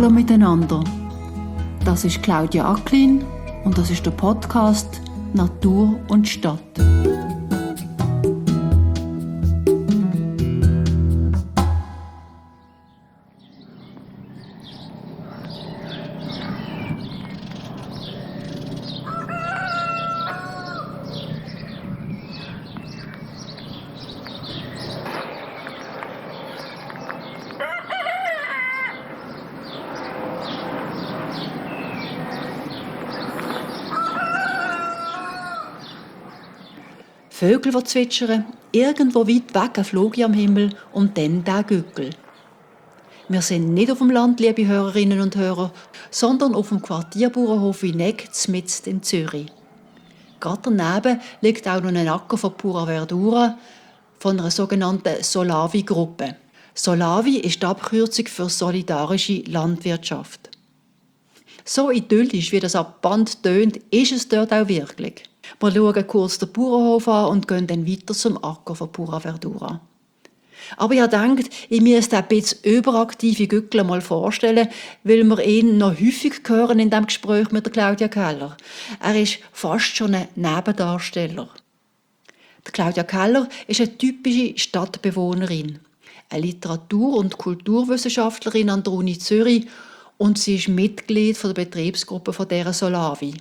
Hallo miteinander. Das ist Claudia Acklin und das ist der Podcast Natur und Stadt. Vögel, die zwitschern, irgendwo weit weg ein Flug am Himmel und dann der Gückel. Wir sind nicht auf dem Land, liebe Hörerinnen und Hörer, sondern auf dem Quartierbauernhof Winegg mitten in Zürich. Gerade daneben liegt auch noch ein Acker von Pura Verdura von einer sogenannten Solavi-Gruppe. Solavi ist die Abkürzung für solidarische Landwirtschaft. So idyllisch, wie das Band tönt, ist es dort auch wirklich. Wir schauen kurz den Bauernhof an und gehen dann weiter zum Acker von Pura Verdura. Aber ihr denkt, ich müsste ein bisschen überaktive Gückel mal vorstellen, weil wir ihn noch häufig hören in diesem Gespräch mit der Claudia Keller. Er ist fast schon ein Nebendarsteller. Die Claudia Keller ist eine typische Stadtbewohnerin, eine Literatur- und Kulturwissenschaftlerin an der Uni Zürich und sie ist Mitglied der Betriebsgruppe von dieser Solavi.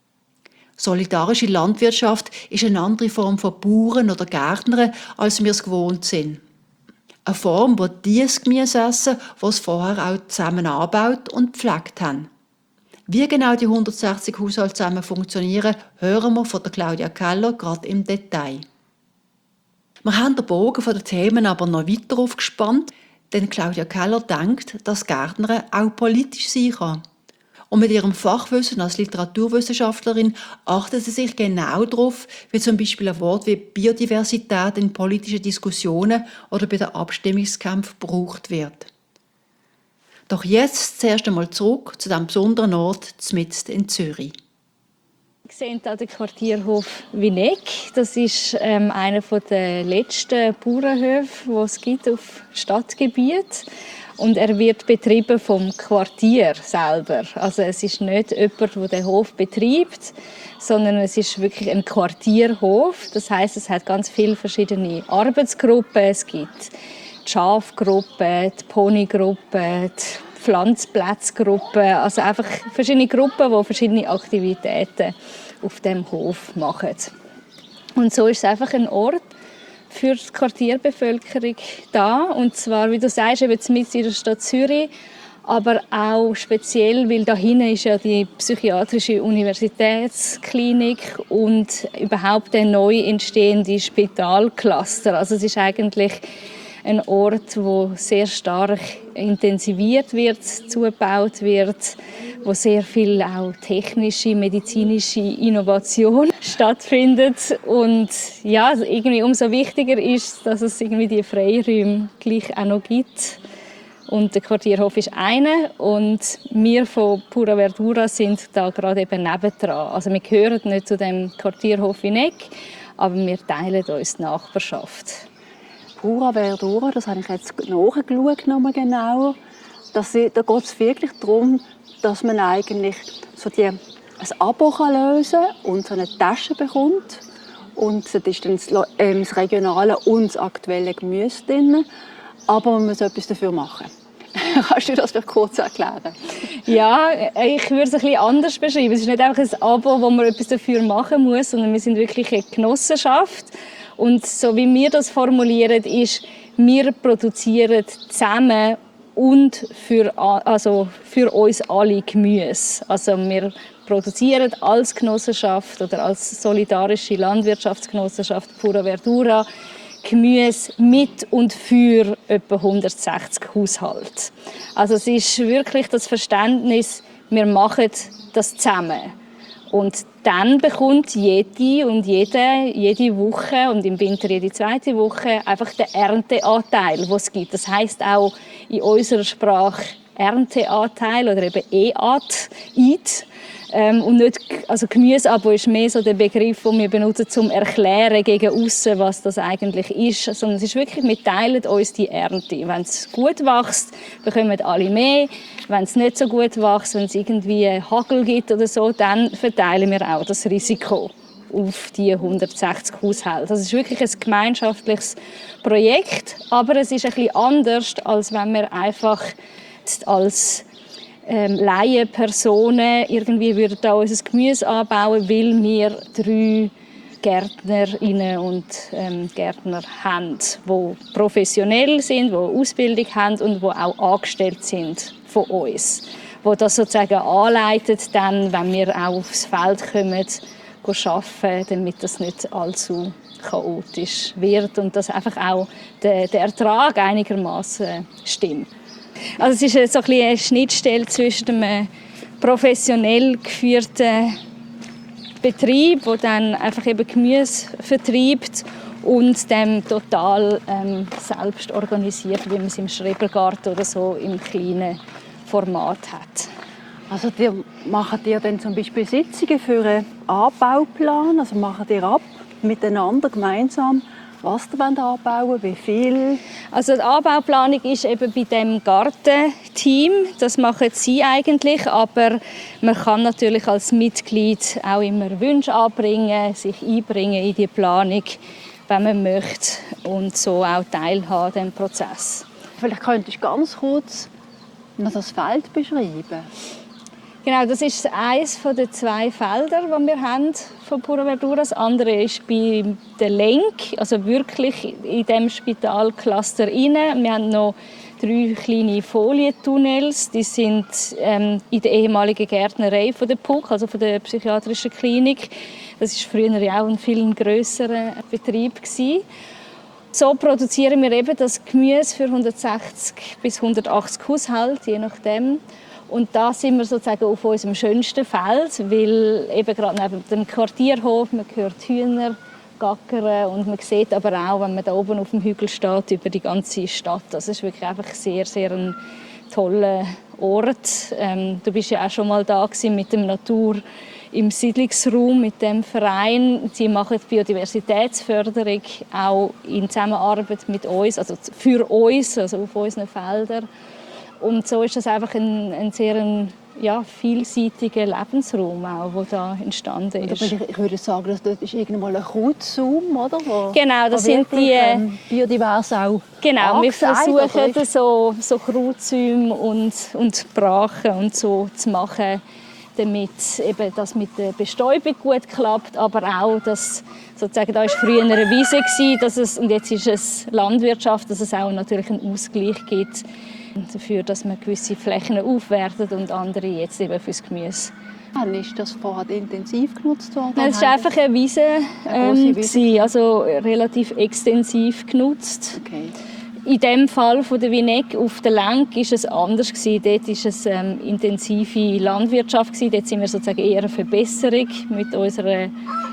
Solidarische Landwirtschaft ist eine andere Form von Bauern oder Gärtnern, als wir es gewohnt sind. Eine Form, wo die das Gemüse essen, das sie vorher auch zusammen angebaut und gepflegt haben. Wie genau die 160 Haushalte zusammen funktionieren, hören wir von der Claudia Keller gerade im Detail. Wir haben den Bogen von den Themen aber noch weiter aufgespannt, denn Claudia Keller denkt, dass Gärtnern auch politisch sein kann. Und mit ihrem Fachwissen als Literaturwissenschaftlerin achtet sie sich genau darauf, wie zum Beispiel ein Wort wie Biodiversität in politischen Diskussionen oder bei den Abstimmungskämpfen gebraucht wird. Doch jetzt zuerst einmal zurück zu diesem besonderen Ort mitten in Zürich. Wir sehen hier den Quartierhof Winegg. Das ist einer der letzten Bauernhöfe, die es gibt auf Stadtgebiet. Und er wird betrieben vom Quartier selber. Also es ist nicht jemand, der den Hof betreibt, sondern es ist wirklich ein Quartierhof. Das heißt, es hat ganz viele verschiedene Arbeitsgruppen. Es gibt die Schafgruppe, die Ponygruppe, die Pflanzplatzgruppe. Also einfach verschiedene Gruppen, die verschiedene Aktivitäten auf dem Hof machen. Und so ist es einfach ein Ort für die Quartierbevölkerung da. Und zwar, wie du sagst, eben mitten in der Stadt Zürich, aber auch speziell, weil da hinten ist ja die psychiatrische Universitätsklinik und überhaupt der neu entstehende Spitalcluster. Also es ist eigentlich ein Ort, wo sehr stark intensiviert wird, zugebaut wird, wo sehr viel auch technische, medizinische Innovation stattfindet. Und ja, irgendwie umso wichtiger ist, dass es irgendwie die Freiräume gleich auch noch gibt. Und der Quartierhof ist einer und wir von Pura Verdura sind da gerade eben nebendran. Also wir gehören nicht zu dem Quartierhof Winegg, aber wir teilen uns die Nachbarschaft. Pura Verdura, das habe ich jetzt nachgeschaut, nochmal genauer. Da geht es wirklich darum, dass man eigentlich so ein Abo lösen kann und so eine Tasche bekommt. Und da ist dann das regionale und das aktuelle Gemüse drin. Aber man muss etwas dafür machen. Kannst du das vielleicht kurz erklären? Ja, ich würde es ein bisschen anders beschreiben. Es ist nicht einfach ein Abo, wo man etwas dafür machen muss, sondern wir sind wirklich eine Genossenschaft. Und so wie wir das formulieren, ist, wir produzieren zusammen und für uns alle Gemüse. Also wir produzieren als Genossenschaft oder als solidarische Landwirtschaftsgenossenschaft Pura Verdura Gemüse mit und für etwa 160 Haushalte. Also es ist wirklich das Verständnis, wir machen das zusammen. Und dann bekommt jede und jede Woche und im Winter jede zweite Woche einfach den Ernteanteil, den es gibt. Das heisst auch in unserer Sprache Ernteanteil oder eben EAT. Und nicht, also Gemüseabo ist mehr so der Begriff, den wir benutzen, um zu erklären gegen aussen, was das eigentlich ist. Sondern es ist wirklich, wir teilen uns die Ernte. Wenn es gut wächst, bekommen alle mehr. Wenn es nicht so gut wächst, wenn es irgendwie Hagel gibt oder so, dann verteilen wir auch das Risiko auf die 160 Haushalte. Das ist wirklich ein gemeinschaftliches Projekt, aber es ist ein bisschen anders, als wenn wir einfach als Laienpersonen irgendwie würden da unser Gemüse anbauen, weil wir 3 Gärtnerinnen und Gärtner haben, die professionell sind, die Ausbildung haben und die auch angestellt sind von uns, die das sozusagen anleitet, dann, wenn wir auch aufs Feld kommen, arbeiten, damit das nicht allzu chaotisch wird und dass einfach auch der Ertrag einigermaßen stimmt. Also es ist so ein bisschen eine Schnittstelle zwischen dem professionell geführten Betrieb, der dann einfach eben Gemüse vertreibt, und dem total selbst organisiert, wie man es im Schrebergarten oder so im kleinen Format hat. Also macht ihr dann zum Beispiel Sitzungen für einen Anbauplan? Also macht ihr ab miteinander gemeinsam, was ihr anbauen wollt, wie viel? Also die Anbauplanung ist eben bei dem Gartenteam. Das machen sie eigentlich, aber man kann natürlich als Mitglied auch immer Wünsche anbringen, sich einbringen in die Planung, wenn man möchte, und so auch teilhaben am Prozess. Vielleicht könntest du ganz kurz noch das Feld beschreiben. Genau, das ist eines der 2 Felder, die wir haben von Pura Verdura. Das andere ist bei der Lenk, also wirklich in dem Spitalcluster rein. Wir haben noch 3 kleine Folientunnels. Die sind in der ehemaligen Gärtnerei von der PUK, also von der psychiatrischen Klinik. Das war früher ja auch ein viel grösserer Betrieb gewesen. So produzieren wir eben das Gemüse für 160 bis 180 Haushalte, je nachdem. Und da sind wir sozusagen auf unserem schönsten Feld, weil eben gerade neben dem Quartierhof, man hört Hühner gackern und man sieht aber auch, wenn man da oben auf dem Hügel steht, über die ganze Stadt. Das ist wirklich einfach sehr, sehr ein toller Ort. Du bist ja auch schon mal da gewesen mit dem Natur im Siedlungsraum, mit dem Verein. Sie machen Biodiversitätsförderung auch in Zusammenarbeit mit uns, also für uns, also auf unseren Feldern. Und so ist das einfach ein sehr vielseitiger Lebensraum, der da entstanden ist. Ich würde sagen, das ist irgendwann ein Kurzum, oder? Genau, das sind die biodivers auch. Genau, wir versuchen so Krautzäume und Brachen und so zu machen, damit eben das mit der Bestäubung gut klappt, aber auch, dass sozusagen da ist früher eine Wiese gewesen, und jetzt ist es Landwirtschaft, dass es auch natürlich einen Ausgleich gibt dafür, dass man gewisse Flächen aufwertet und andere jetzt eben fürs Gemüse. Ist das vorher intensiv genutzt worden? Nein, es war einfach eine Wiese, also relativ extensiv genutzt. Okay. In dem Fall von der Vineck auf der Lenk war es anders. Dort war es intensive Landwirtschaft. Dort sind wir sozusagen eher eine Verbesserung mit unserer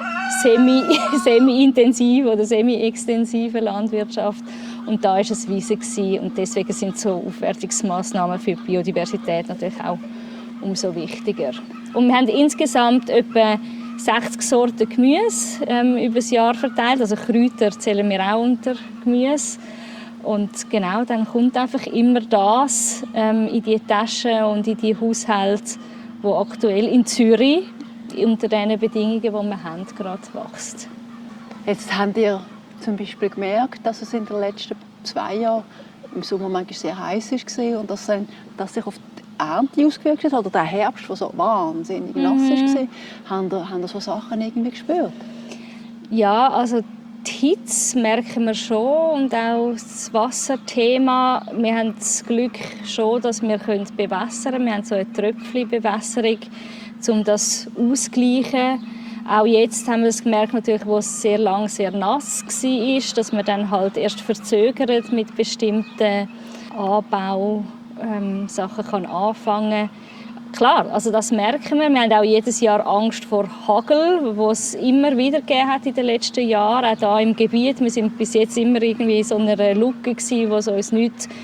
semi-intensiven oder semi-extensiven Landwirtschaft. Und da war es Wiese. Und deswegen sind so Aufwertungsmaßnahmen für die Biodiversität natürlich auch umso wichtiger. Und wir haben insgesamt etwa 60 Sorten Gemüse über das Jahr verteilt. Also Kräuter zählen wir auch unter Gemüse. Und genau, dann kommt einfach immer das in die Taschen und in die Haushalte, wo aktuell in Zürich unter den Bedingungen, die wir haben, gerade wächst. Jetzt habt ihr zum Beispiel gemerkt, dass es in den letzten 2 Jahren im Sommer manchmal sehr heiß war und dass sich auf die Ernte ausgewirkt hat, oder der Herbst, der so wahnsinnig nass war. Haben ihr so Sachen irgendwie gespürt? Ja, also die Hitze merken wir schon und auch das Wasserthema. Wir haben das Glück schon, dass wir bewässern können. Wir haben so eine Tröpfchenbewässerung, um das auszugleichen. Auch jetzt haben wir es gemerkt, natürlich, wo es sehr lang sehr nass war, dass man dann halt erst verzögert mit bestimmten Anbausachen anfangen kann. Klar, also das merken wir. Wir haben auch jedes Jahr Angst vor Hagel, was es immer wieder gegeben hat in den letzten Jahren, auch hier im Gebiet. Wir sind bis jetzt immer irgendwie in so einer Lücke gewesen, wo es uns nichts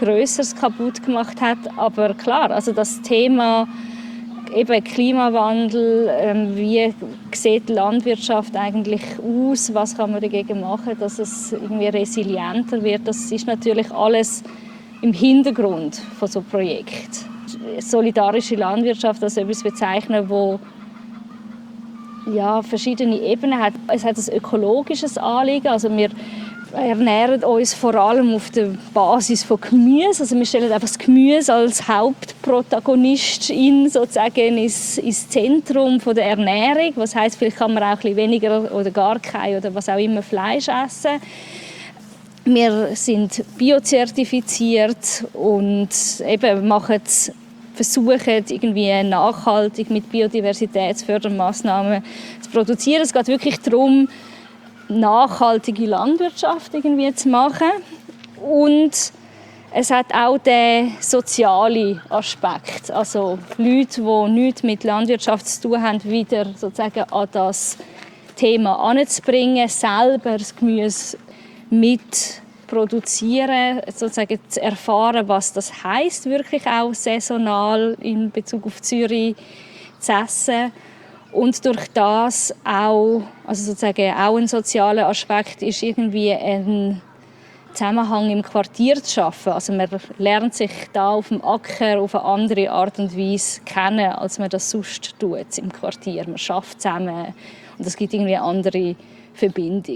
Grösseres kaputt gemacht hat. Aber klar, also das Thema eben Klimawandel, wie sieht die Landwirtschaft eigentlich aus, was kann man dagegen machen, dass es irgendwie resilienter wird, das ist natürlich alles im Hintergrund von so einem Projekt. Solidarische Landwirtschaft als etwas bezeichnen, wo verschiedene Ebenen hat. Es hat ein ökologisches Anliegen, also wir ernähren uns vor allem auf der Basis von Gemüse. Also wir stellen einfach das Gemüse als Hauptprotagonistin sozusagen ins Zentrum von der Ernährung. Was heisst, vielleicht kann man auch ein bisschen weniger oder gar kein oder was auch immer Fleisch essen. Wir sind biozertifiziert und eben versuchen irgendwie nachhaltig mit Biodiversitätsfördermaßnahmen zu produzieren. Es geht wirklich darum, nachhaltige Landwirtschaft irgendwie zu machen. Und es hat auch den sozialen Aspekt. Also Leute, die nichts mit Landwirtschaft zu tun haben, wieder sozusagen an das Thema heranzubringen, selber das Gemüse mit produzieren, sozusagen zu erfahren, was das heisst, wirklich auch saisonal in Bezug auf Zürich zu essen. Und durch das auch, also sozusagen auch ein sozialer Aspekt ist irgendwie ein Zusammenhang im Quartier zu schaffen. Also man lernt sich da auf dem Acker auf eine andere Art und Weise kennen, als man das sonst tut im Quartier. Man schafft zusammen und es gibt irgendwie eine andere Verbindung.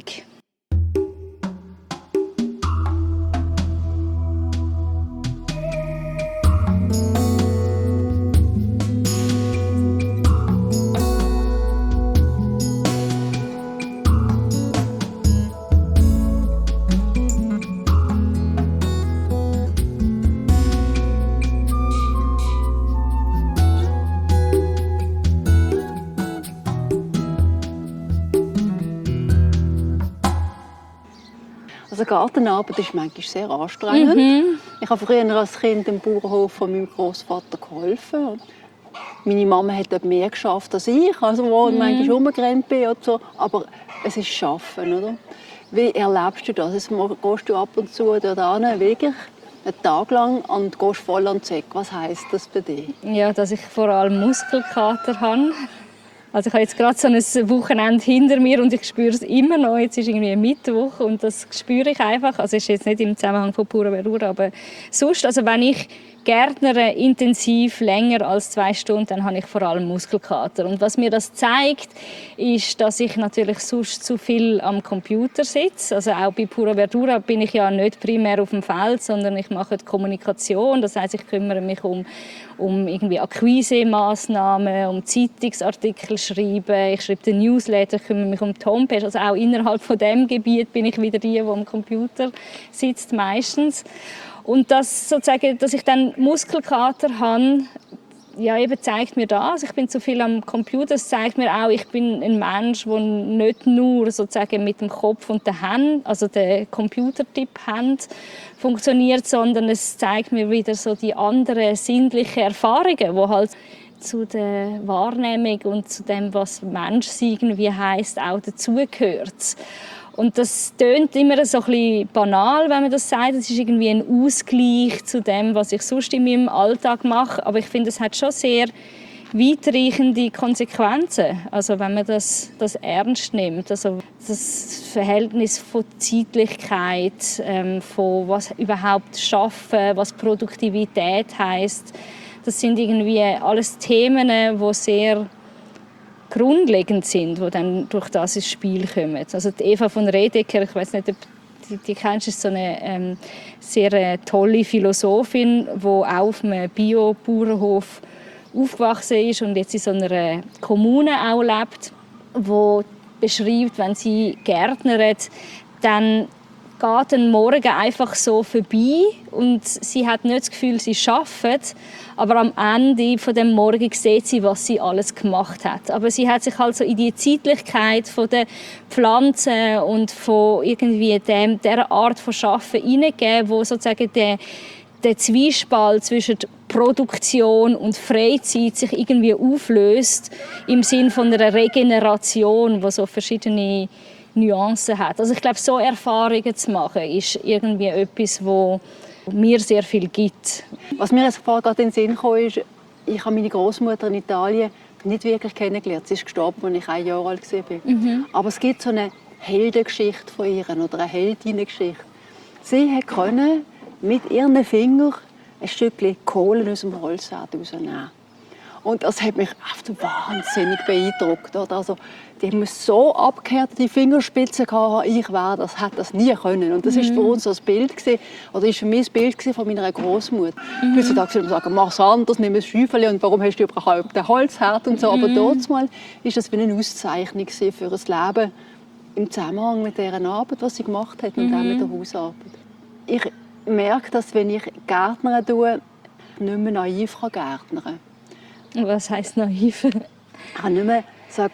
Also Gartenarbeit ist manchmal sehr anstrengend. Ich habe früher als Kind im Bauernhof von meinem Großvater geholfen. Meine Mama hat dort mehr geschafft als ich, also wo manchmal rumgerannt bin und so. Aber es ist Schaffen, oder? Wie erlebst du das? Also, gehst du ab und zu dort wirklich einen Tag lang und gehst voll an den Zeck? Was heisst das bei dir? Ja, dass ich vor allem Muskelkater habe. Also ich habe jetzt gerade so ein Wochenende hinter mir und ich spüre es immer noch. Jetzt ist irgendwie Mittwoch und das spüre ich einfach. Also ist jetzt nicht im Zusammenhang von Pura Verdura, aber sonst, also wenn ich gärtnere intensiv länger als 2 Stunden, dann habe ich vor allem Muskelkater. Und was mir das zeigt, ist, dass ich natürlich sonst zu viel am Computer sitze. Also auch bei Pura Verdura bin ich ja nicht primär auf dem Feld, sondern ich mache die Kommunikation. Das heisst, ich kümmere mich um irgendwie Akquise-Massnahmen, um Zeitungsartikel schreiben. Ich schreibe den Newsletter, ich kümmere mich um die Homepage. Also auch innerhalb von dem Gebiet bin ich wieder die am Computer sitzt meistens. Und das sozusagen, dass ich dann Muskelkater habe, ja, eben zeigt mir das. Ich bin zu viel am Computer. Es zeigt mir auch, ich bin ein Mensch, der nicht nur sozusagen mit dem Kopf und den Händen, also der Computertipp-Hand funktioniert, sondern es zeigt mir wieder so die anderen sinnlichen Erfahrungen, die halt zu der Wahrnehmung und zu dem, was Menschsein irgendwie heisst, auch dazugehört. Und das tönt immer so ein bisschen banal, wenn man das sagt. Es ist irgendwie ein Ausgleich zu dem, was ich sonst in meinem Alltag mache. Aber ich finde, es hat schon sehr weitreichende Konsequenzen. Also wenn man das ernst nimmt. Also das Verhältnis von Zeitlichkeit, von was überhaupt Schaffen, was Produktivität heisst. Das sind irgendwie alles Themen, die sehr grundlegend sind, die dann durch das ins Spiel kommen. Also die Eva von Redeker, ich weiß nicht, ob die kennst, ist so eine sehr tolle Philosophin, die auch auf einem Bio-Bauernhof aufgewachsen ist und jetzt in so einer Kommune auch lebt, die beschreibt, wenn sie gärtnert, dann geht ein Morgen einfach so vorbei und sie hat nicht das Gefühl, sie arbeitet, aber am Ende von dem Morgen sieht sie, was sie alles gemacht hat. Aber sie hat sich halt so in die Zeitlichkeit von der Pflanzen und von irgendwie dieser Art von Arbeiten hineingegeben, wo sozusagen der Zwiespalt zwischen Produktion und Freizeit sich irgendwie auflöst im Sinne von einer Regeneration, wo so verschiedene Nuancen hat. Also ich glaube, so Erfahrungen zu machen, ist irgendwie etwas, wo mir sehr viel gibt. Was mir jetzt gerade in den Sinn kam, ist, ich habe meine Großmutter in Italien nicht wirklich kennengelernt. Sie ist gestorben, als ich 1 Jahr alt war. Aber es gibt so eine Heldengeschichte von ihr oder eine Heldinnengeschichte. Sie konnte mit ihren Fingern ein Stückchen Kohle aus dem Holzherd rausnehmen. Und das hat mich wahnsinnig beeindruckt. Also, die haben so abgehärtete Fingerspitzen gehabt, ich hätte das nie können. Und das war für uns so ein Bild, oder ist für mich ein Bild von meiner Großmutter. Heutzutage würde man sagen, mach es anders, nimm ein Schäufchen und warum hast du überhaupt den Holzherd und so. Aber dort war das wie eine Auszeichnung für ein Leben im Zusammenhang mit dieser Arbeit, was sie gemacht hat und auch mit der Hausarbeit. Ich merke, dass wenn ich Gärtnern tue, nicht mehr naiv gärtnern kann. Was heisst naiv? Ich kann nicht mehr sagen,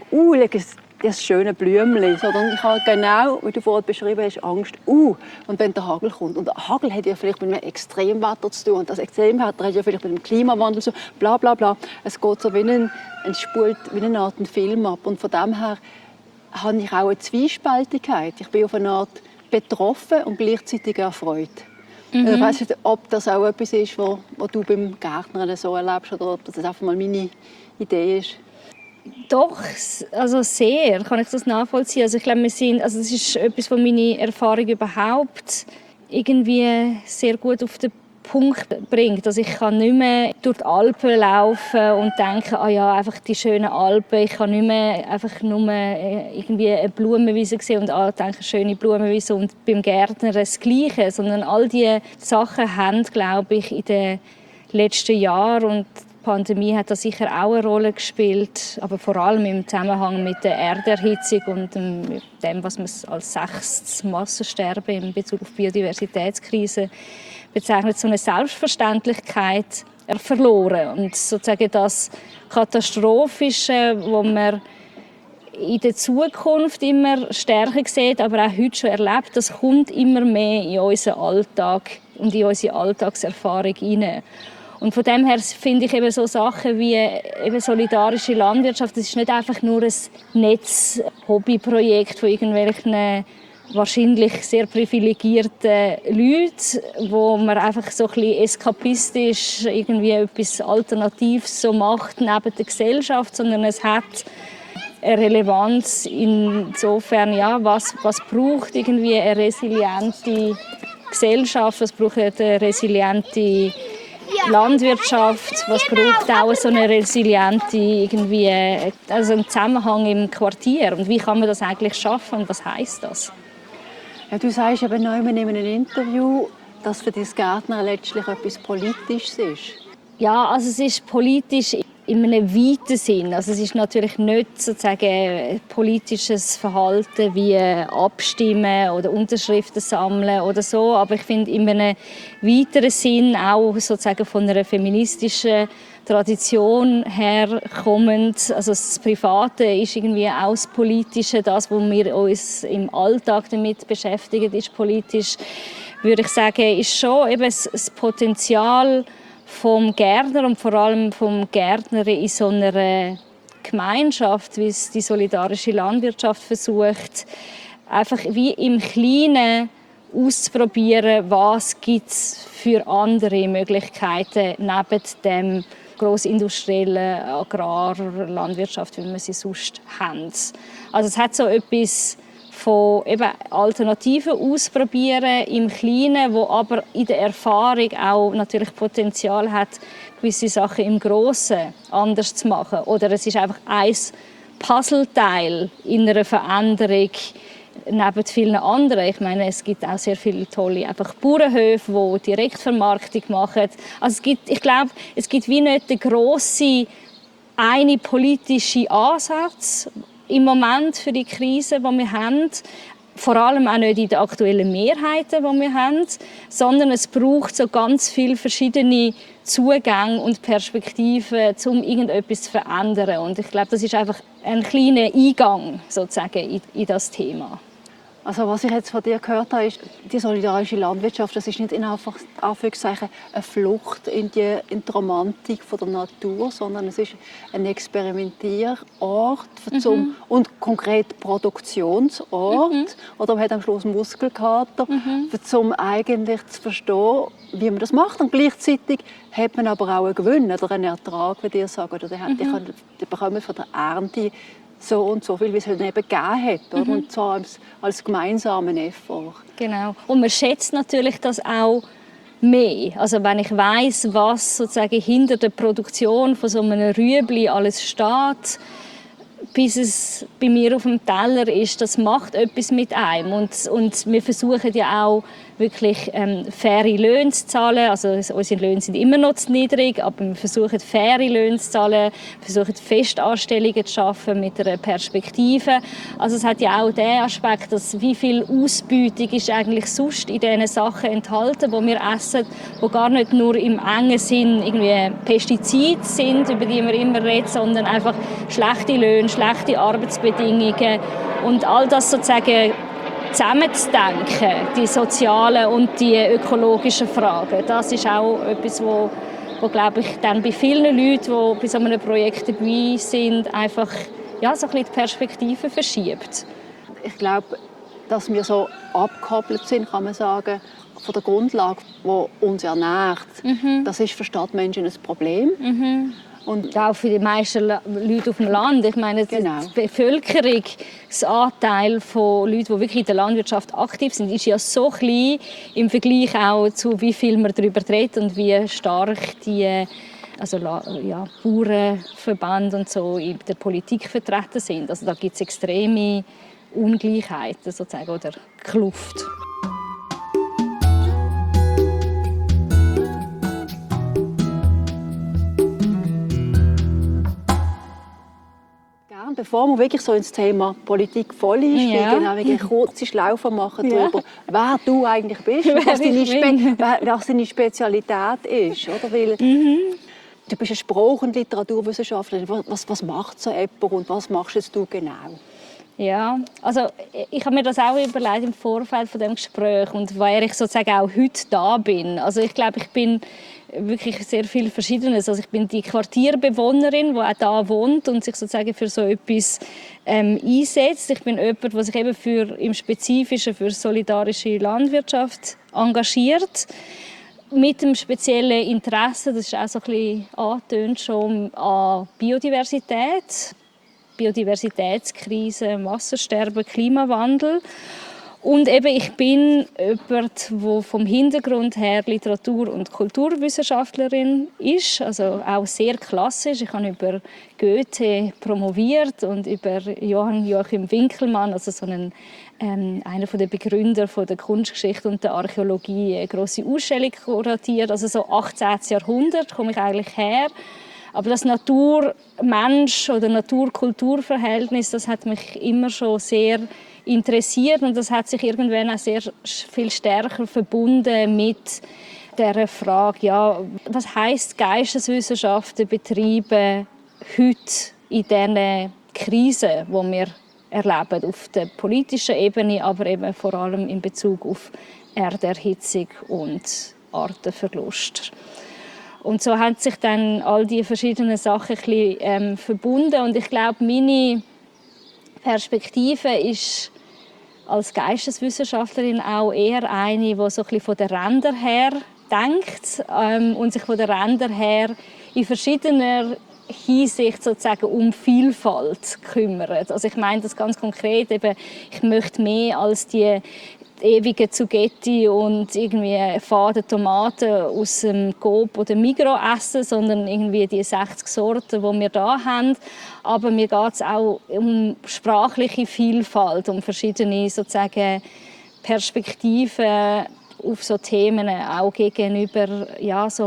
das schöne Blümchen, sondern ich habe genau, wie du vorhin beschrieben hast, Angst, und wenn der Hagel kommt. Und der Hagel hat ja vielleicht mit einem Extremwetter zu tun. Und das Extremwetter hat ja vielleicht mit dem Klimawandel zu tun, bla bla bla. Es geht so es spult wie eine Art Film ab. Und von dem her habe ich auch eine Zwiespältigkeit. Ich bin auf eine Art betroffen und gleichzeitig erfreut. Ich weiss nicht, ob das auch etwas ist, was du beim Gärtnern so erlebst oder ob das einfach mal meine Idee ist. Doch, also sehr kann ich das nachvollziehen. Also ich glaube, das ist etwas, was meine Erfahrung überhaupt irgendwie sehr gut auf den Punkt bringt. Also ich kann nicht mehr durch die Alpen laufen und denken, einfach die schönen Alpen. Ich kann nicht mehr einfach nur irgendwie eine Blumenwiese sehen und denken, schöne Blumenwiese und beim Gärtner das Gleiche. Sondern all diese Sachen haben, glaube ich, in den letzten Jahren und die Pandemie hat da sicher auch eine Rolle gespielt, aber vor allem im Zusammenhang mit der Erderhitzung und dem, was man als 6. Massensterben in Bezug auf Biodiversitätskrise bezeichnet, so eine Selbstverständlichkeit verloren. Und sozusagen das Katastrophische, wo man in der Zukunft immer stärker sieht, aber auch heute schon erlebt, das kommt immer mehr in unseren Alltag und in unsere Alltagserfahrung hinein. Und von dem her finde ich eben so Sachen wie eben solidarische Landwirtschaft, das ist nicht einfach nur ein Netz-Hobbyprojekt von irgendwelchen wahrscheinlich sehr privilegierten Leuten, wo man einfach so ein bisschen eskapistisch irgendwie etwas Alternatives so macht neben der Gesellschaft, sondern es hat eine Relevanz insofern, was braucht irgendwie eine resiliente Gesellschaft, was braucht eine resiliente Landwirtschaft, was braucht auch so eine resiliente einen Zusammenhang im Quartier und wie kann man das eigentlich schaffen und was heisst das? Ja, du sagst eben noch in einem Interview, dass für dein Gärtner letztlich etwas Politisches ist. Ja, also es ist politisch in einem weiten Sinn. Also es ist natürlich nicht sozusagen politisches Verhalten wie Abstimmen oder Unterschriften sammeln oder so, aber ich finde in einem weiteren Sinn auch sozusagen von einer feministischen Tradition herkommend. Also das Private ist irgendwie auch das Politische, das, wo wir uns im Alltag damit beschäftigen, ist politisch. Würde ich sagen, ist schon eben das Potenzial vom Gärtner und vor allem vom Gärtner in so einer Gemeinschaft, wie es die solidarische Landwirtschaft versucht, einfach wie im Kleinen auszuprobieren, was gibt es für andere Möglichkeiten neben dem grossindustriellen Agrarlandwirtschaft, wie wir sie sonst haben. Also es hat so etwas von eben Alternativen ausprobieren im Kleinen, wo aber in der Erfahrung auch natürlich Potenzial hat, gewisse Sachen im Grossen anders zu machen. Oder es ist einfach ein Puzzleteil in einer Veränderung neben vielen anderen. Ich meine, es gibt auch sehr viele tolle einfach Bauernhöfe, die Direktvermarktung machen. Also ich glaube, es gibt wie nicht den grossen, eine politische Ansatz im Moment für die Krise, die wir haben. Vor allem auch nicht in den aktuellen Mehrheiten, die wir haben, sondern es braucht so ganz viele verschiedene Zugänge und Perspektiven, um irgendetwas zu verändern. Und ich glaube, das ist einfach ein kleiner Eingang sozusagen in das Thema. Also was ich jetzt von dir gehört habe, ist, die solidarische Landwirtschaft, das ist nicht in Anführungszeichen eine Flucht in die Romantik von der Natur, sondern es ist ein Experimentierort und konkret Produktionsort. Oder man hat am Schluss Muskelkater, um eigentlich zu verstehen, wie man das macht. Und gleichzeitig hat man aber auch einen Gewinn oder einen Ertrag, wie ihr sagt. Oder die bekommen von der Ernte so und so viel, wie es halt eben gegeben hat. Oder? Und zwar als gemeinsamen Effort. Genau. Und man schätzt natürlich das auch mehr. Also wenn ich weiss, was sozusagen hinter der Produktion von so einem Rüebli alles steht, bis es bei mir auf dem Teller ist, das macht etwas mit einem. Und wir versuchen ja auch wirklich faire Löhne zu zahlen. Also unsere Löhne sind immer noch zu niedrig, aber wir versuchen faire Löhne zu zahlen, versuchen Festanstellungen zu schaffen mit einer Perspektive. Also es hat ja auch den Aspekt, dass wie viel Ausbeutung ist eigentlich sonst in diesen Sachen enthalten, die wir essen, die gar nicht nur im engen Sinn irgendwie Pestizide sind, über die wir immer reden, sondern einfach schlechte Löhne, schlechte Arbeitsbedingungen und all das sozusagen zusammenzudenken, die sozialen und die ökologischen Fragen. Das ist auch etwas, wo glaube ich, dann bei vielen Leuten, die bei so einem Projekt dabei sind, einfach ja, so ein bisschen die Perspektive verschiebt. Ich glaube, dass wir so abgekoppelt sind, kann man sagen, von der Grundlage, die uns ernährt. Das ist für Stadtmenschen ein Problem. Und auch für die meisten Leute auf dem Land. Ich meine, genau. Die Bevölkerungsanteil von Leuten, die wirklich in der Landwirtschaft aktiv sind, ist ja so klein im Vergleich auch zu wie viel man darüber redet und wie stark die Bauernverbände und so in der Politik vertreten sind. Also da gibt es extreme Ungleichheiten sozusagen, oder Kluft. Bevor wir wirklich so ins Thema Politik voll einsteigen, eine kurze Schlaufe machen darüber, wer du eigentlich bist, was deine Spezialität ist. Oder? Weil du bist eine Sprach- und Literaturwissenschaftlerin. Was macht so jemand und was machst jetzt du genau? Ja, also ich habe mir das auch überlegt im Vorfeld von dem Gespräch und weil ich sozusagen auch heute da bin. Also ich glaube, ich bin wirklich sehr viel Verschiedenes. Also ich bin die Quartierbewohnerin, die auch da wohnt und sich sozusagen für so etwas einsetzt. Ich bin jemand, der sich eben im Spezifischen für solidarische Landwirtschaft engagiert. Mit dem speziellen Interesse, das ist auch so ein bisschen angetönt schon, an Biodiversität. Biodiversitätskrise, Massensterben, Klimawandel. Und eben, ich bin jemand, der vom Hintergrund her Literatur- und Kulturwissenschaftlerin ist, also auch sehr klassisch. Ich habe über Goethe promoviert und über Johann Joachim Winckelmann, also so einer der Begründer der Kunstgeschichte und der Archäologie, eine grosse Ausstellung kuratiert. Also so 18. Jahrhundert komme ich eigentlich her. Aber das Natur-Mensch- oder Natur-Kultur-Verhältnis, das hat mich immer schon sehr interessiert und das hat sich irgendwann auch sehr viel stärker verbunden mit der Frage, ja, was heisst Geisteswissenschaften betreiben heute in diesen Krisen, die wir erleben, auf der politischen Ebene, aber eben vor allem in Bezug auf Erderhitzung und Artenverlust. Und so haben sich dann all die verschiedenen Sachen ein bisschen, verbunden. Und ich glaube, meine Perspektive ist als Geisteswissenschaftlerin auch eher eine, die so ein bisschen von den Rändern her denkt und sich von den Rändern her in verschiedener Hinsicht sozusagen um Vielfalt kümmert. Also ich meine das ganz konkret, eben, ich möchte mehr als die ewige Zucchetti und irgendwie fade Tomaten aus dem Coop oder Migros essen, sondern irgendwie die 60 Sorten, die wir da haben. Aber mir geht es auch um sprachliche Vielfalt, um verschiedene sozusagen Perspektiven auf so Themen, auch gegenüber so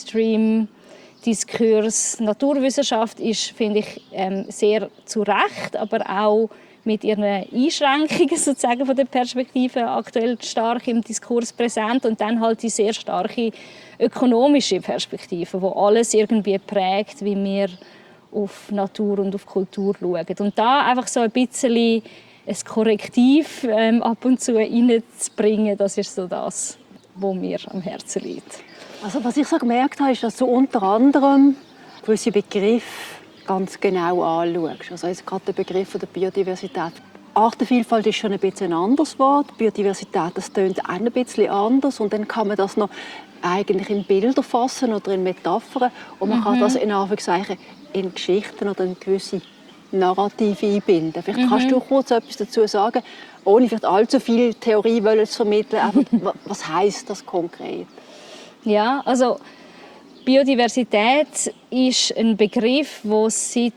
Mainstream-Diskurs. Naturwissenschaft ist, finde ich, sehr zu Recht, aber auch mit ihren Einschränkungen sozusagen von der Perspektive aktuell stark im Diskurs präsent und dann halt die sehr starke ökonomische Perspektive, wo alles irgendwie prägt, wie wir auf Natur und auf Kultur schauen. Und da einfach so ein bisschen ein Korrektiv ab und zu reinzubringen, das ist so das, was mir am Herzen liegt. Also was ich so gemerkt habe, ist, dass du unter anderem gewisse Begriffe ganz genau anschaust. Also jetzt gerade der Begriff der Biodiversität. Artenvielfalt ist schon ein bisschen ein anderes Wort. Biodiversität, das tönt auch ein bisschen anders. Und dann kann man das noch eigentlich in Bilder fassen oder in Metaphern. Und man kann das in Anführungszeichen in Geschichten oder in gewisse Narrative einbinden. Vielleicht kannst du kurz etwas dazu sagen, ohne vielleicht allzu viel Theorie zu vermitteln. Aber was heisst das konkret? Ja, also Biodiversität ist ein Begriff, den es seit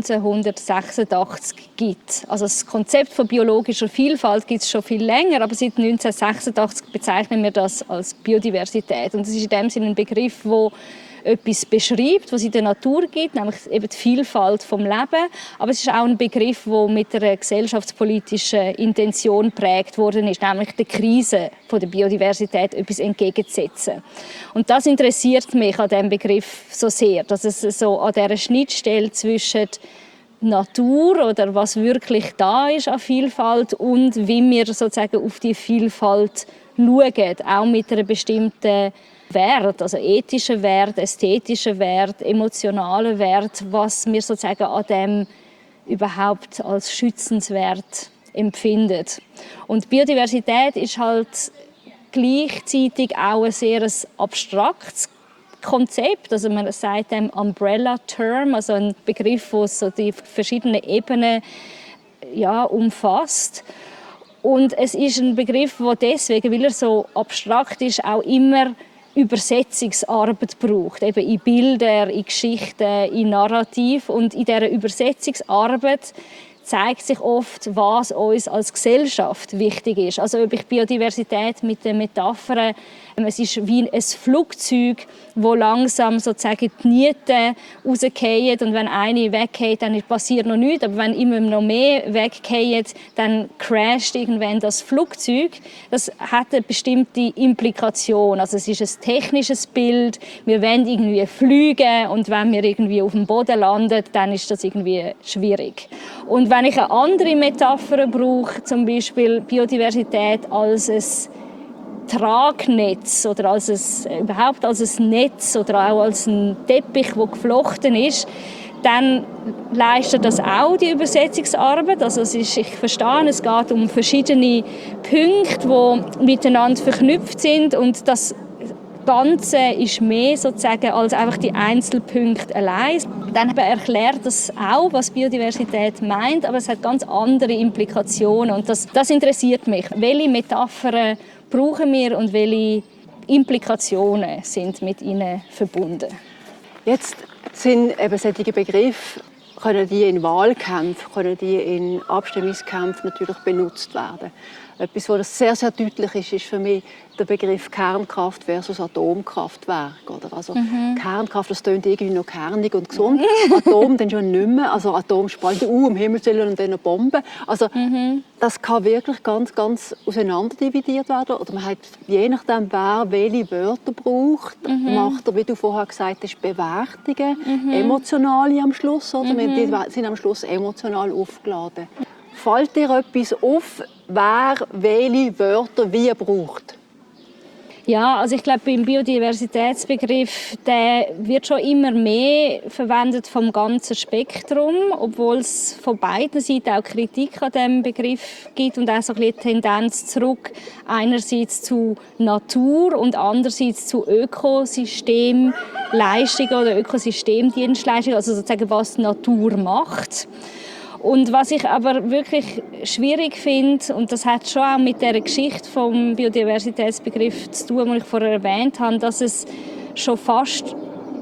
1986 gibt. Also das Konzept von biologischer Vielfalt gibt es schon viel länger, aber seit 1986 bezeichnen wir das als Biodiversität. Und das ist in dem Sinne ein Begriff, der etwas beschreibt, was es in der Natur gibt, nämlich eben die Vielfalt vom Leben. Aber es ist auch ein Begriff, der mit einer gesellschaftspolitischen Intention geprägt worden ist, nämlich der Krise von der Biodiversität etwas entgegenzusetzen. Und das interessiert mich an diesem Begriff so sehr, dass es so an dieser Schnittstelle zwischen Natur oder was wirklich da ist an Vielfalt und wie wir sozusagen auf die Vielfalt schauen, auch mit einer bestimmten Wert, also ethischer Wert, ästhetischer Wert, emotionaler Wert, was wir sozusagen an dem überhaupt als schützenswert empfinden. Und Biodiversität ist halt gleichzeitig auch ein sehr abstraktes Konzept, also man sagt dem Umbrella-Term, also ein Begriff, der so die verschiedenen Ebenen umfasst. Und es ist ein Begriff, der deswegen, weil er so abstrakt ist, auch immer Übersetzungsarbeit braucht, eben in Bilder, in Geschichten, in Narrativ. Und in dieser Übersetzungsarbeit zeigt sich oft, was uns als Gesellschaft wichtig ist. Also ob ich Biodiversität mit den Metaphern, es ist wie ein Flugzeug, wo langsam sozusagen die Nieten rausfallen und wenn eine weggeht, dann passiert noch nichts, aber wenn immer noch mehr weggehen, dann crasht irgendwann das Flugzeug. Das hat eine bestimmte Implikation, also es ist ein technisches Bild, wir wollen irgendwie fliegen und wenn wir irgendwie auf dem Boden landen, dann ist das irgendwie schwierig. Und wenn ich eine andere Metapher brauche, zum Beispiel Biodiversität als ein Tragnetz oder überhaupt als ein Netz oder auch als ein Teppich, der geflochten ist, dann leistet das auch die Übersetzungsarbeit. Also ich verstehe, es geht um verschiedene Punkte, die miteinander verknüpft sind und das Ganze ist mehr sozusagen als einfach die Einzelpunkte allein. Dann erklärt das auch, was Biodiversität meint, aber es hat ganz andere Implikationen und das interessiert mich. Welche Metaphern brauchen wir und welche Implikationen sind mit ihnen verbunden? Jetzt sind eben solche Begriffe, können die in Wahlkämpfen, können die in Abstimmungskämpfen natürlich benutzt werden. Etwas, was sehr, sehr deutlich ist, ist für mich der Begriff Kernkraft versus Atomkraftwerk. Oder? Also Kernkraft, das klingt irgendwie noch kernig und gesund. Atom dann schon nicht mehr. Also Atom spalten, um Himmels Willen und dann eine Bombe. Also das kann wirklich ganz, ganz auseinanderdividiert werden. Oder man hat, je nachdem, wer welche Wörter braucht, macht er, wie du vorher gesagt hast, Bewertungen, emotionale am Schluss. Oder? Die sind am Schluss emotional aufgeladen. Fällt dir etwas auf, wer welche Wörter wie braucht? Ja, also ich glaube, beim Biodiversitätsbegriff, der wird schon immer mehr verwendet vom ganzen Spektrum, obwohl es von beiden Seiten auch Kritik an diesem Begriff gibt und auch so ein bisschen Tendenz zurück einerseits zu Natur und andererseits zu Ökosystemleistungen oder Ökosystemdienstleistungen, also sozusagen was die Natur macht. Und was ich aber wirklich schwierig finde, und das hat schon auch mit der Geschichte vom Biodiversitätsbegriff zu tun, die ich vorher erwähnt habe, dass es schon fast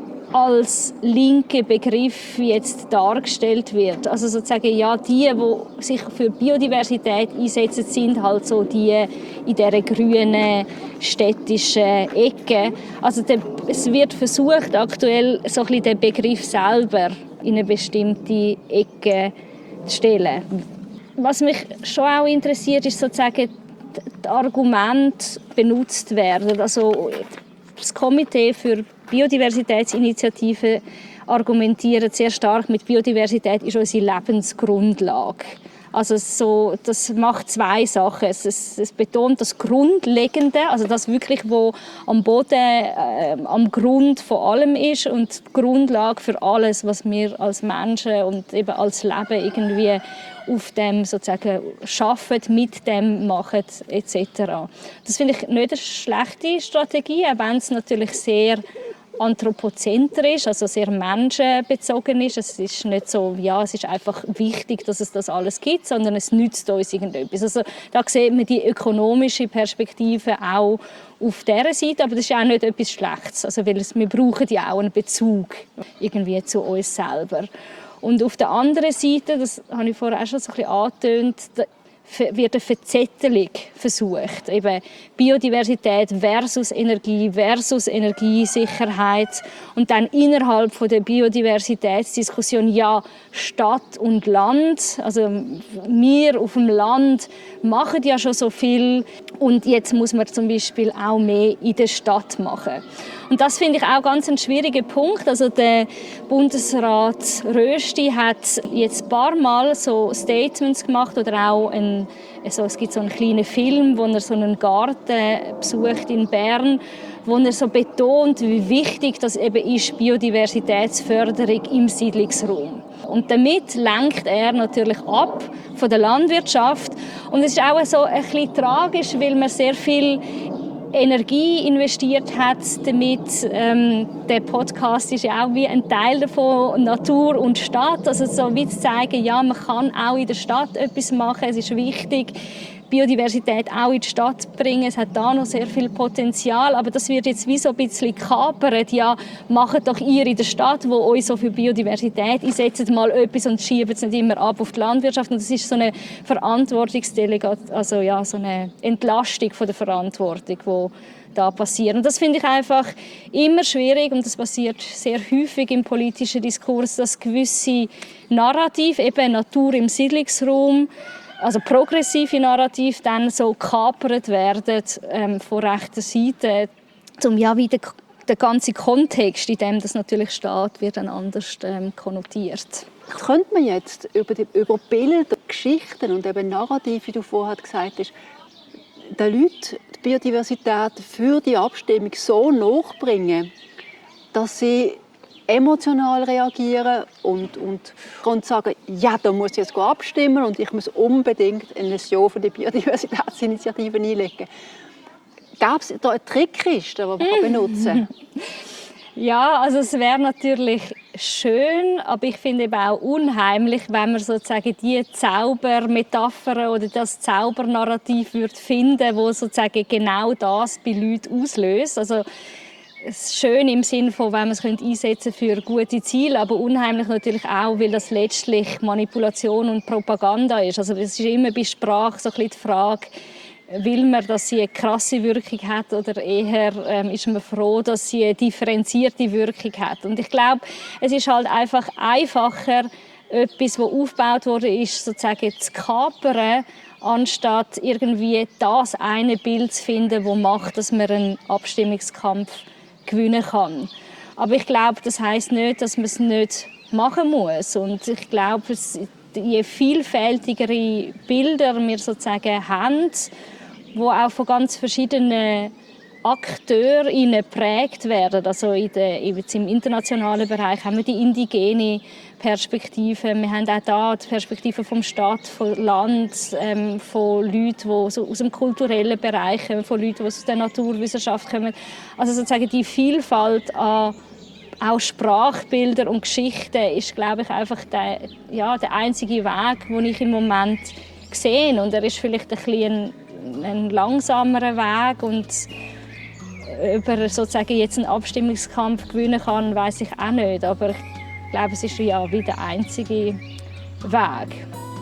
als linker Begriff jetzt dargestellt wird. Also sozusagen, ja, die sich für Biodiversität einsetzen, sind halt so die in dieser grünen städtischen Ecke. Also es wird versucht, aktuell so ein bisschen den Begriff selber in eine bestimmte Ecke stellen. Was mich schon auch interessiert, ist sozusagen das Argument benutzt werden. Also das Komitee für Biodiversitätsinitiativen argumentiert sehr stark mit Biodiversität ist unsere Lebensgrundlage. Also das macht zwei Sachen. Es betont das Grundlegende, also das wirklich, wo am Boden, am Grund von allem ist und die Grundlage für alles, was wir als Menschen und eben als Leben irgendwie auf dem sozusagen schaffen, mit dem machen etc. Das finde ich nicht eine schlechte Strategie, auch wenn es natürlich sehr anthropozentrisch, also sehr menschenbezogen ist. Es ist nicht so, ja, es ist einfach wichtig, dass es das alles gibt, sondern es nützt uns irgendetwas. Also da sieht man die ökonomische Perspektive auch auf dieser Seite, aber das ist auch nicht etwas Schlechtes, also weil wir brauchen ja auch einen Bezug irgendwie zu uns selber. Und auf der anderen Seite, das habe ich vorher auch schon so ein bisschen angetönt, wird eine Verzettelung versucht. Eben Biodiversität versus Energiesicherheit. Und dann innerhalb von der Biodiversitätsdiskussion, ja, Stadt und Land. Also wir auf dem Land machen ja schon so viel. Und jetzt muss man zum Beispiel auch mehr in der Stadt machen. Und das finde ich auch ganz ein schwieriger Punkt. Also der Bundesrat Rösti hat jetzt ein paar Mal so Statements gemacht oder auch es gibt so einen kleinen Film, wo er so einen Garten besucht in Bern, wo er so betont, wie wichtig das eben ist, Biodiversitätsförderung im Siedlungsraum. Und damit lenkt er natürlich ab von der Landwirtschaft. Und es ist auch so ein bisschen tragisch, weil man sehr viel Energie investiert hat damit. Der Podcast ist ja auch wie ein Teil davon, Natur und Stadt. Also so wie zu zeigen, ja, man kann auch in der Stadt etwas machen. Es ist wichtig, Biodiversität auch in die Stadt zu bringen. Es hat da noch sehr viel Potenzial, aber das wird jetzt wie so ein bisschen gekapert. Ja, macht doch ihr in der Stadt, wo euch so viel Biodiversität einsetzt, mal etwas und schiebt es nicht immer ab auf die Landwirtschaft. Und das ist so eine Verantwortungsdelegation, also ja, so eine Entlastung von der Verantwortung, die da passiert. Und das finde ich einfach immer schwierig und das passiert sehr häufig im politischen Diskurs, dass gewisse Narrative, eben Natur im Siedlungsraum, also progressive Narrative dann so gekapert werden von rechter Seite, um ja wieder der ganze Kontext, in dem das natürlich steht, wird dann anders konnotiert. Könnte man jetzt über Bilder, Geschichten und eben Narrative, wie du vorher gesagt hast, den Leuten die Biodiversität für die Abstimmung so nachbringen, dass sie emotional reagieren und sagen, ja, da muss ich jetzt abstimmen und ich muss unbedingt ein Ja für die Biodiversitätsinitiative einlegen. Gäbe es da eine Trickkiste, die man benutzen kann? Ja, also es wäre natürlich schön, aber ich finde eben auch unheimlich, wenn man sozusagen die Zaubermetapher oder das Zaubernarrativ finden würde, wo sozusagen genau das bei Leuten auslöst. Also es ist schön im Sinne von, wenn man es einsetzen für gute Ziele, aber unheimlich natürlich auch, weil das letztlich Manipulation und Propaganda ist. Also es ist immer bei Sprache so ein bisschen die Frage, will man, dass sie eine krasse Wirkung hat oder eher ist man froh, dass sie eine differenzierte Wirkung hat. Und ich glaube, es ist halt einfach einfacher, etwas, das aufgebaut wurde, ist sozusagen zu kapern, anstatt irgendwie das eine Bild zu finden, das macht, dass man einen Abstimmungskampf gewinnen kann. Aber ich glaube, das heisst nicht, dass man es nicht machen muss. Und ich glaube, je vielfältigere Bilder wir sozusagen haben, die auch von ganz verschiedenen Akteuren geprägt werden. Also im internationalen Bereich haben wir die indigene Perspektive. Wir haben auch da die Perspektive vom Staat, vom Land, von Leuten, die so aus dem kulturellen Bereich kommen, von Leuten, die aus der Naturwissenschaft kommen. Also sozusagen die Vielfalt an auch Sprachbilder und Geschichten ist, glaube ich, einfach der einzige Weg, den ich im Moment sehe. Und er ist vielleicht ein bisschen ein langsamerer Weg und ob er sozusagen jetzt einen Abstimmungskampf gewinnen kann, weiß ich auch nicht. Aber ich glaube, es ist ja wie der einzige Weg.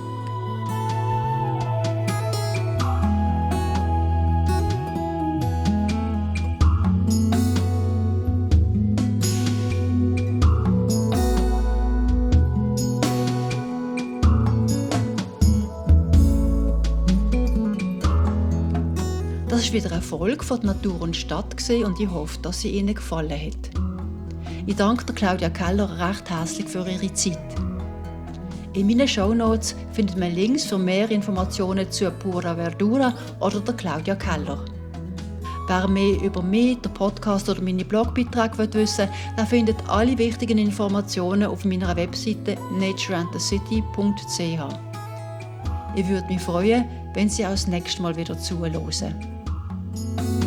Das war wieder ein Erfolg von Natur und Stadt und ich hoffe, dass sie Ihnen gefallen hat. Ich danke Claudia Keller recht herzlich für ihre Zeit. In meinen Shownotes findet man Links für mehr Informationen zu Pura Verdura oder der Claudia Keller. Wer mehr über mich, den Podcast oder meine Blogbeiträge wissen will, der findet alle wichtigen Informationen auf meiner Webseite natureandthecity.ch. Ich würde mich freuen, wenn Sie auch das nächste Mal wieder zuhören.